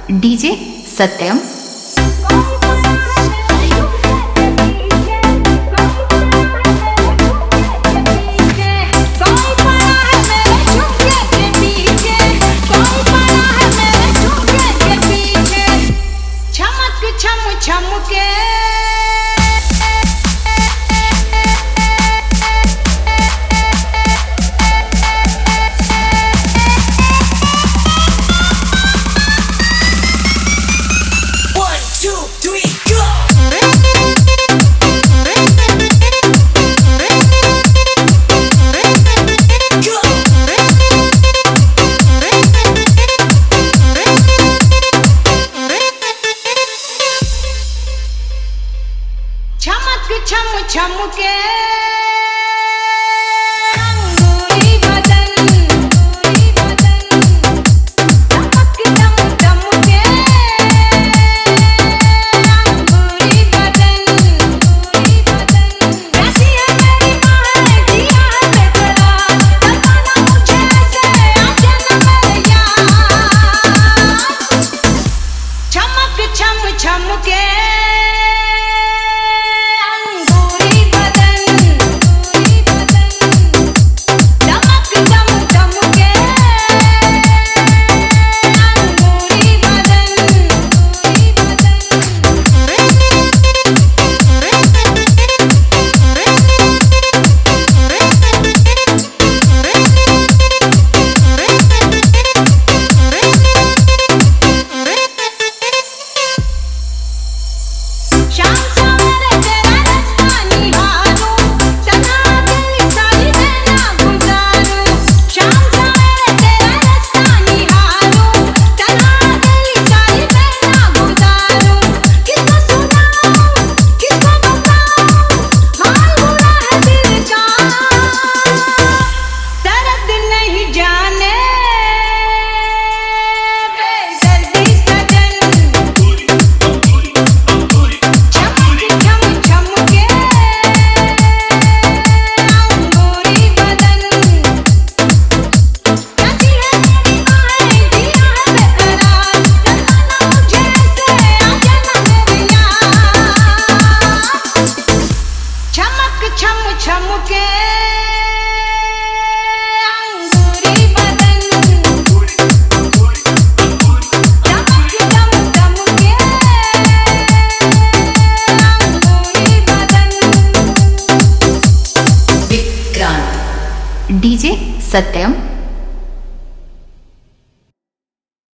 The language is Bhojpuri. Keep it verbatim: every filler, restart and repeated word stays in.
डीजे सत्यम। छम छम के अंगूरी बदन, अंगूरी बदन, चमक चम चम के अंगूरी बदन, अंगूरी बदन, रसिया मेरी माँ जिया है तेरा, बताना मुझे ऐसे आजा न मेरे यार, चमक छम छम के छम छम के अंगूरी बदन, चमक चम चम के अंगूरी बदन। विक्रांत डीजे सत्यम।